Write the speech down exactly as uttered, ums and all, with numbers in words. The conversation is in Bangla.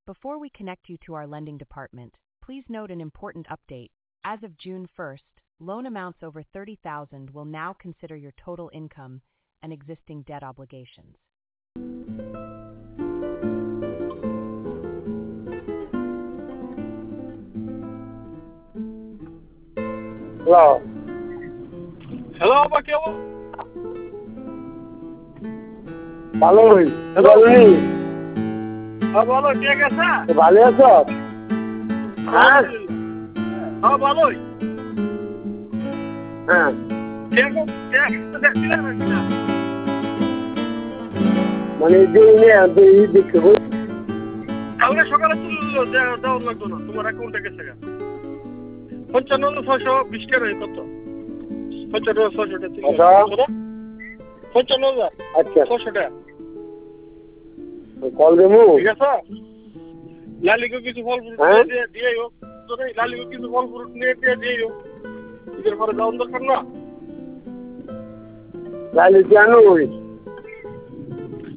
Before we connect you to our lending department, please note an important update. As of June first, loan amounts over thirty thousand dollars will now consider your total income and existing debt obligations. Hello. Hello, Bakio. ভালো হই Hello. ভালোই হ্যাঁ বলো ঠিক আছে ভালো আছো হ্যাঁ হ্যাঁ ভালোই হ্যাঁ ঠিক আছে দেখছিলাম না মানে যে নিয়ে এই দেখতে বল তাহলে সকালে তুললো দাও লাগতো না তোমার অ্যাকাউন্টে গেছে পঞ্চান্ন ছয়শো বিশ টাকা কত পঞ্চান্ন ছয়শো টাকা পঞ্চান্ন হাজার আচ্ছা ছয়শো টাকা কল দেবো ঠিক আছে লালিকে কিছু ফল ফ্রুট দিয়ে দিয়েও তো লালিকে কিছু ফল ফ্রুট নিয়ে দিয়ে দিয়েও ঈদের পরে যাওয়ার দরকার না লালি জানো